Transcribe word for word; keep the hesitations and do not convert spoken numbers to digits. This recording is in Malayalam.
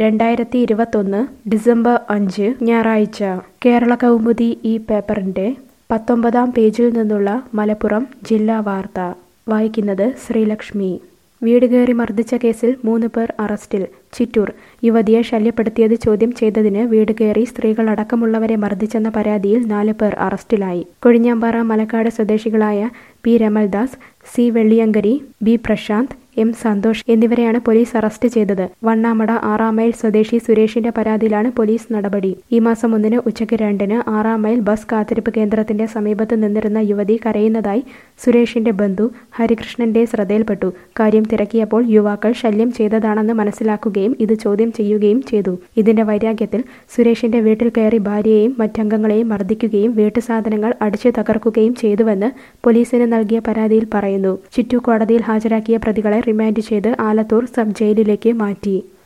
രണ്ടായിരത്തി ഇരുപത്തൊന്ന് ഡിസംബർ അഞ്ച് ഞായറാഴ്ച കേരള കൗമുദി ഈ പേപ്പറിന്റെ പത്തൊമ്പതാം പേജിൽ നിന്നുള്ള മലപ്പുറം ജില്ലാ വാർത്ത വായിക്കുന്നത് ശ്രീലക്ഷ്മി. വീട് കയറി മർദ്ദിച്ച കേസിൽ മൂന്ന് പേർ അറസ്റ്റിൽ. ചിറ്റൂർ. യുവതിയെ ശല്യപ്പെടുത്തിയത് ചോദ്യം ചെയ്തതിന് വീട് കയറി സ്ത്രീകളടക്കമുള്ളവരെ മർദ്ദിച്ചെന്ന പരാതിയിൽ നാല് പേർ അറസ്റ്റിലായി. കൊഴിഞ്ഞാമ്പാറ മലക്കാട് സ്വദേശികളായ P Ramaldas, C Velliyankari, B Prashanth, M Santhosh എന്നിവരെയാണ് പോലീസ് അറസ്റ്റ് ചെയ്തത്. വണ്ണാമട ആറാം മൈൽ സ്വദേശി സുരേഷിന്റെ പരാതിയിലാണ് പോലീസ് നടപടി. ഈ മാസം ഒന്നിന് ഉച്ചയ്ക്ക് രണ്ടിന് ആറാം മൈൽ ബസ് കാത്തിരിപ്പ് കേന്ദ്രത്തിന്റെ സമീപത്ത് നിന്നിരുന്ന യുവതി കരയുന്നതായി സുരേഷിന്റെ ബന്ധു ഹരികൃഷ്ണന്റെ ശ്രദ്ധയിൽപ്പെട്ടു. കാര്യം തിരക്കിയപ്പോൾ യുവാക്കൾ ശല്യം ചെയ്തതാണെന്ന് മനസ്സിലാക്കുകയും ഇത് ചോദ്യം ചെയ്യുകയും ചെയ്തു. ഇതിന്റെ വൈരാഗ്യത്തിൽ സുരേഷിന്റെ വീട്ടിൽ കയറി ഭാര്യയെയും മറ്റംഗങ്ങളെയും മർദ്ദിക്കുകയും വീട്ടുസാധനങ്ങൾ അടിച്ചു തകർക്കുകയും ചെയ്തുവെന്ന് പോലീസിന് നൽകിയ പരാതിയിൽ പറയുന്നു. ചിറ്റൂർ കോടതിയിൽ ഹാജരാക്കിയ പ്രതികളെ റിമാൻഡ് ചെയ്ത് ആലത്തൂർ സബ് ജയിലിലേക്ക് മാറ്റി.